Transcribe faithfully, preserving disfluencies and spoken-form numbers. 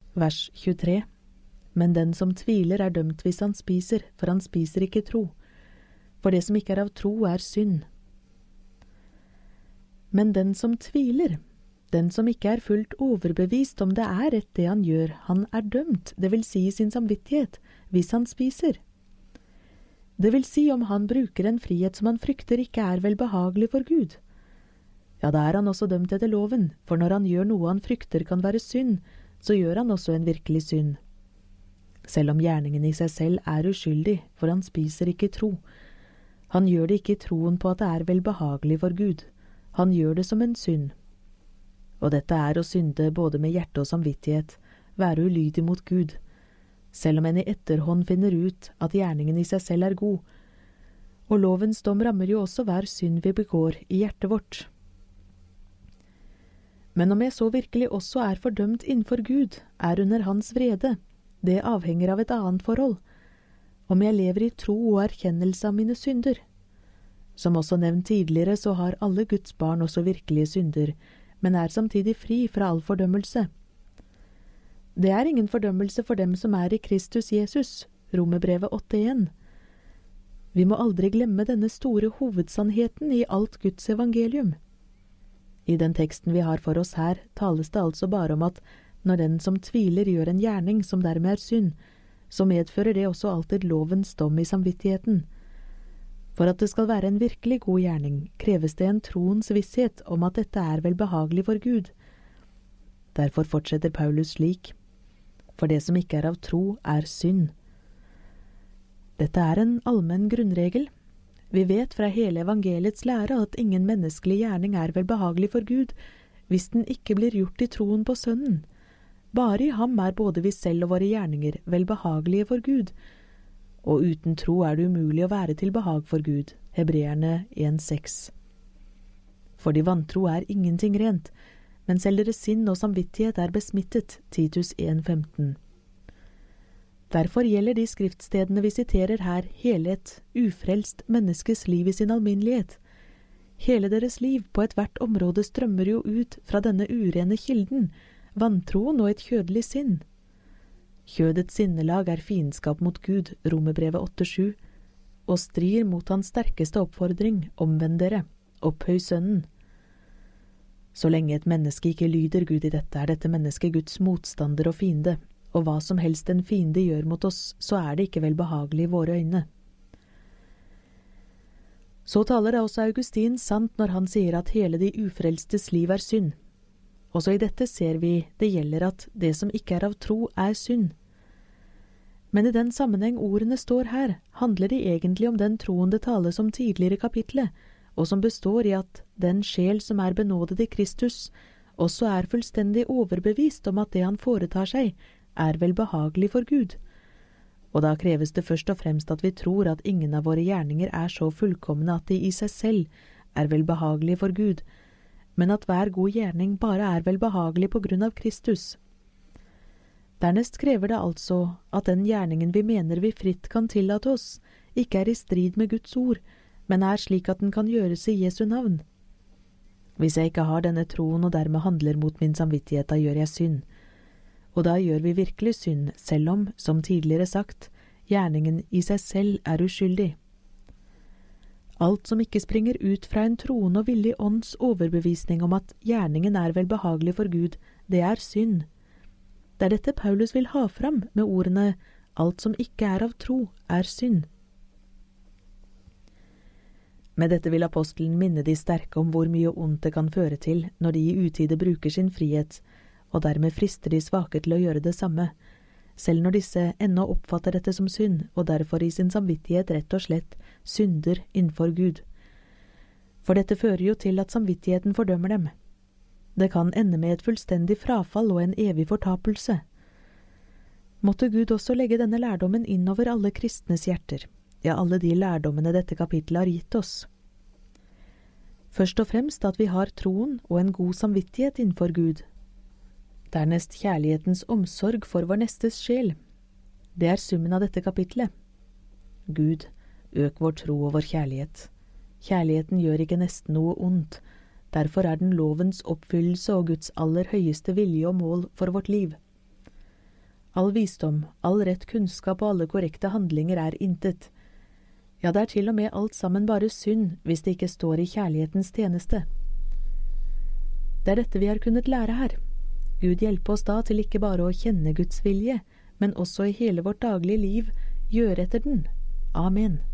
Vers tjuetre. Men den som tviler er dømt hvis han spiser, for han spiser ikke tro. For det som ikke er av tro er synd. Men den som tviler, den som ikke er fullt overbevist om det er rett det han gjør, han er dømt, det vil si i sin samvittighet, hvis han spiser. Det vil si om han bruker en frihet som han frykter ikke er velbehagelig for Gud. Ja, da er han også dømt etter loven, for når han gjør noe han frykter kan være synd, så gjør han også en virkelig synd. Selv om gjerningen i seg selv er uskyldig, for han spiser ikke tro. Han gjør det ikke i troen på at det er velbehagelig for Gud. Han gjør det som en synd. Og dette er å synde både med hjerte og samvittighet, være ulydig mot Gud, selv om en i etterhånd finner ut at gjerningen i seg selv er god. Og lovens dom rammer jo også hver synd vi begår i hjertet vårt. Men om jeg så virkelig også er fordømt innenfor Gud, er under hans vrede, det avhenger av et annet forhold, om jeg lever i tro og erkjennelse av mine synder. Som også nevnt tidligere, så har alle Guds barn også virkelige synder, men er samtidig fri fra all fordømmelse. Det er ingen fordømmelse for dem som er i Kristus Jesus, Romerbrevet åtte en. Vi må aldri glemme denne store hovedsannheten i alt Guds evangelium. I den teksten vi har for oss her, tales det altså bare om at når den som tviler gjør en gjerning som dermed er synd, så medfører det også alltid lovens dom i samvittigheten. For at det skal være en virkelig god gjerning, kreves det en troens visshet om at dette er velbehagelig for Gud. Derfor fortsetter Paulus slik: For det som ikke er av tro, er synd. Dette er en allmenn grunnregel. Vi vet fra hele evangeliets lære at ingen menneskelig gjerning er velbehagelig for Gud, hvis den ikke blir gjort i troen på Sønnen. Bare i ham er både vi selv og våre gjerninger velbehagelige for Gud. Og uten tro er det umulig å være til behag for Gud. Hebreerne en seks. For de vantro er ingenting rent, men selv deres sinn og samvittighet er besmittet. Titus en femten. Derfor gjelder de skriftstedene vi siterer her hele et ufrelst menneskes liv i sin alminnelighet. Hele deres liv på et hvert område strømmer jo ut fra denne urene kilden, vantroen og et kjødelig sinn. Kjødets sinnelag er fiendskap mot Gud, Romerbrevet åtte sju, og strir mot hans sterkeste oppfordring, omvend dere, opphøy Sønnen. Så lenge et menneske ikke lyder Gud i dette, er dette mennesket Guds motstander og fiende, og hva som helst en fiende gjør mot oss, så er det ikke velbehagelig i våre øyne. Så taler da også Augustin sant når han sier at hele de ufrelstes liv er synd. Også i dette ser vi det gjelder at det som ikke er av tro er synd. Men i den sammenheng ordene står her, handler de egentlig om den troen det tales om tidligere i kapitlet, og som består i at den sjel som er benådet i Kristus, også er fullstendig overbevist om at det han foretar seg, er velbehagelig for Gud. Og da kreves det først og fremst at vi tror at ingen av våre gjerninger er så fullkomne at de i seg selv er velbehagelige for Gud, men at hver god gjerning bare er velbehagelig på grunn av Kristus. Dernest krever det altså at den gjerningen vi mener vi fritt kan tillate oss, ikke er i strid med Guds ord, men er slik at den kan gjøres i Jesu navn. Hvis jeg ikke har denne troen og dermed handler mot min samvittighet, da gjør jeg synd. Og da gjør vi virkelig synd, selv om, som tidligere sagt, gjerningen i seg selv er uskyldig. Alt som ikke springer ut fra en troende og villig ånds overbevisning om at gjerningen er velbehagelig for Gud, det er synd. Det er dette Paulus vil ha fram med ordene «alt som ikke er av tro, er synd». Med dette vil apostelen minne de sterke om hvor mye ondt det kan føre til når de i utide bruker sin frihet, og dermed frister de svake til å gjøre det samme, selv når disse ennå oppfatter dette som synd, og derfor i sin samvittighet rett og slett synder innenfor Gud. For dette fører jo til at samvittigheten fordømmer dem. Det kan ende med et fullstendig frafall og en evig fortapelse. Måtte Gud også legge denne lærdommen inn over alle kristnes hjerter, ja, alle de lærdommene dette kapittelet har gitt oss. Først og fremst at vi har troen og en god samvittighet innenfor Gud. Dernest kjærlighetens omsorg for vår nestes sjel. Det er summen av dette kapittelet. Gud, øk vår tro og vår kjærlighet. Kjærligheten gjør ikke nesten noe ondt, derfor er den lovens oppfyllelse og Guds aller høyeste vilje og mål for vårt liv. All visdom, all rett kunnskap og alle korrekte handlinger er intet. Ja, det er til og med alt sammen bare synd hvis det ikke står i kjærlighetens tjeneste. Det er dette vi har kunnet lære her. Gud hjelpe oss da til ikke bare å kjenne Guds vilje, men også i hele vårt daglige liv gjøre etter den. Amen.